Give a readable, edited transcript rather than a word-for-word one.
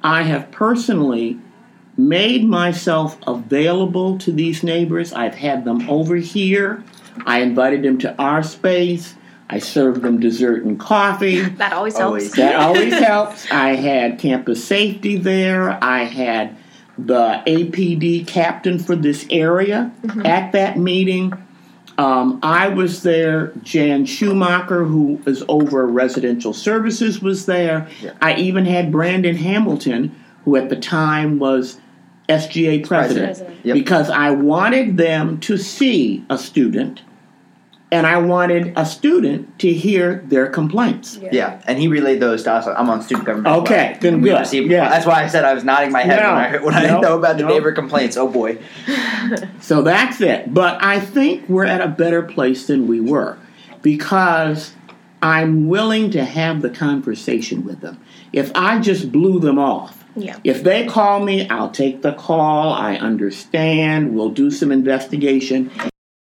I have personally made myself available to these neighbors. I've had them over here. I invited them to our space. I served them dessert and coffee. That always helps. That always helps. I had campus safety there. I had the APD captain for this area at that meeting. I was there. Jan Schumacher, who is over residential services, was there. Yeah. I even had Brandon Hamilton, who at the time was SGA president. Yep. Because I wanted them to see a student, and I wanted a student to hear their complaints. Yeah, and he relayed those to us. I'm on student government. Okay, then good. Yeah. That's why I said I was nodding my head when I know about the neighbor complaints. Oh, boy. So that's it. But I think we're at a better place than we were because I'm willing to have the conversation with them. If I just blew them off, if they call me, I'll take the call. I understand. We'll do some investigation.